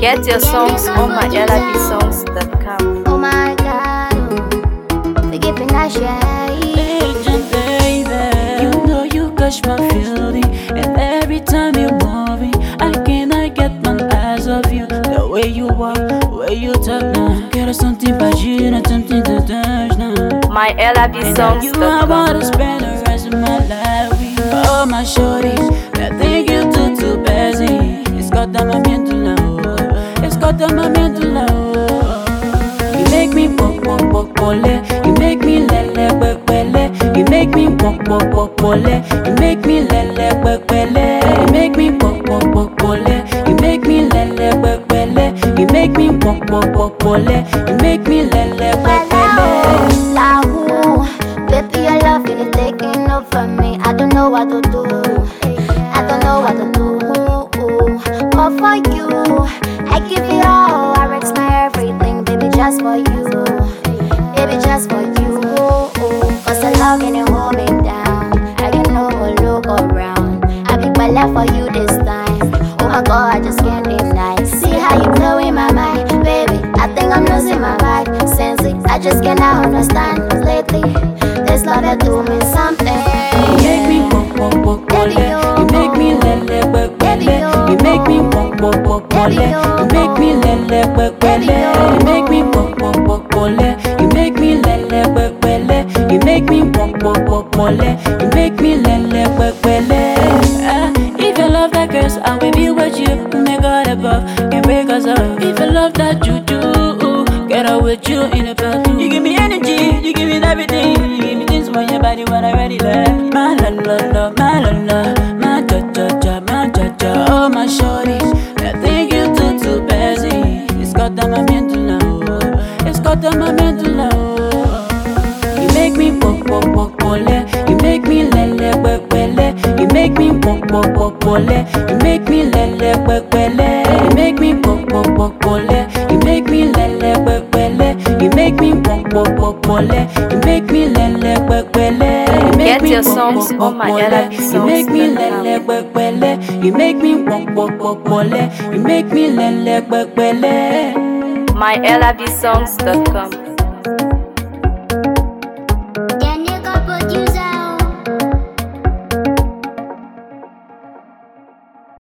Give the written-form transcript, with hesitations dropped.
Get your songs on myLabsongs.com. Oh my God, forgive me, not shy. Baby, you know you catch my feeling, and every time you move me, I cannot get my eyes off you. The way you walk, the way you talk now, quero something pra agir, not something to touch now. myLabsongs.com. You I wanna spend the rest of my life with you. Oh my shorty, that thing you do too busy. It's got that my mental low, it's got that my mental low. You make me pop pop pop pole, you make me lele pepele, you make me pop pop pop pole, you make me lele pepele, you make me pop pop pop pole, you make me lele pepele, you make me pop pop pop pole, you make me lele pepele. Baby, your love is taking over me. I don't know what to do. I don't know what to do. But for you, I give it all. I risk my everything, baby, just for you. Baby, just for you. Cause I love when you hold me down. I can no more look around. I be my left for you this time. Oh my God, I just can't deny. See how you blow in my mind, baby. I think I'm losing my vibe. Sense it, I just cannot understand. Lately, this love that do me something. You make me pop pop pop pole, you make me lele pepele, you make me pop pop pop pole, you make me lele pepele, you make me pop pop pop pole, you make me lele pepele, you make me pop pop pop pole, you make me lele pepele. If you love that curse, I will be with you. May God above can break us up. If you love that juju, get out with you in the bathroom. You give me energy, you give me everything. You give me things for your body when I ready love. My la la la, my la la, my cha cha cha, my cha cha. Oh my shorty, that thing you do too busy. It's got that my mental low, it's got that my mental low. You make me pop pop pop pole, you make me lele pepele, you make me pop pop pop pole, you make me lele pepele, you make me pop pop pop pole, you make me lele pepele, you make me pop pop pop pole, you make me lele pepele. Get your songs on myLabsongs.com. You make me lele pepele, you make me pop pop pop pole, you make me lele pepele. myLabsongs.com.